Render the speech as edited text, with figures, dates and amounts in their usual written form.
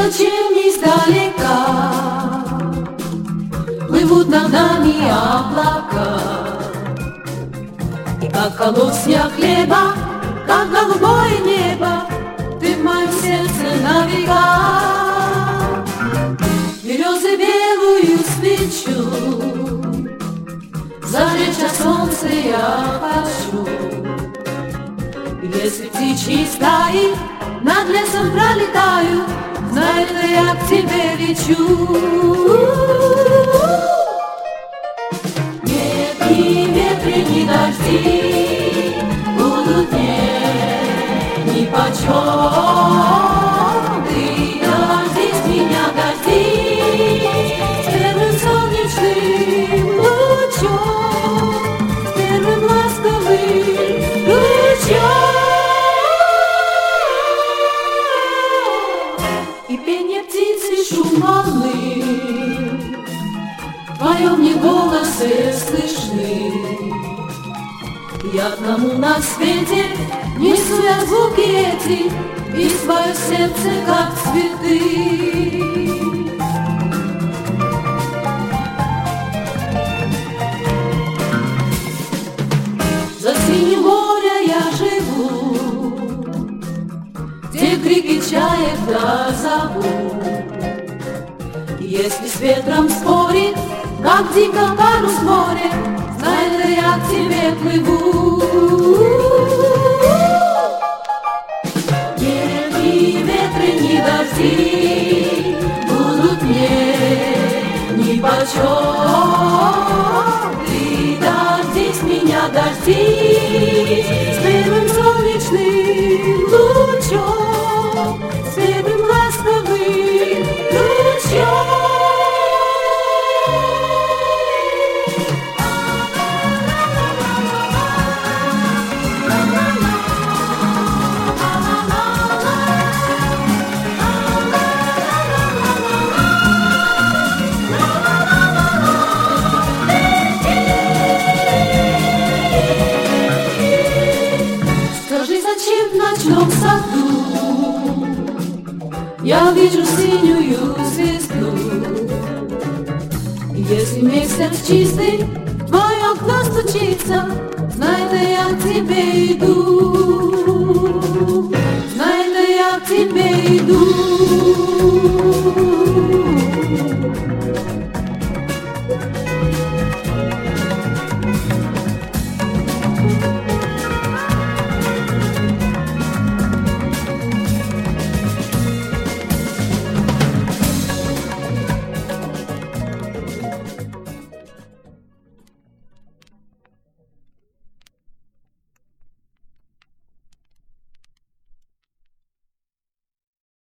зачем издалека плывут над нами облака. И как холод снег хлеба, как голубое небо, ты в моем сердце на века. Березы белую свечу зажечь от солнца я хочу. И если птичьи стаи над лесом пролетают, знай, что я к тебе лечу. Нет ни ветры, ни дожди будут мне нипочем. Ты дождись меня, дождись с первым солнечным лучом, с первым ласковым лучом. И пение птицы, шум волны в твоем мне голосе слышны. Я одному на свете несу я звуки эти и свое сердце, как цветы. За синим морем я живу, где крики чаек дозову. Если с ветром спорит, как птица парус море, знай, что я к тебе плыву. Нет ни ветры, ни дожди будут мне нипочем. Ты дождись меня, дождись с первым солнечным лучом, с первым ласковым лучом. Зачем в ночном саду я вижу синюю звезду? Если месяц чистый в твое окно стучится, знай, что я к тебе иду, знай, что я к тебе иду.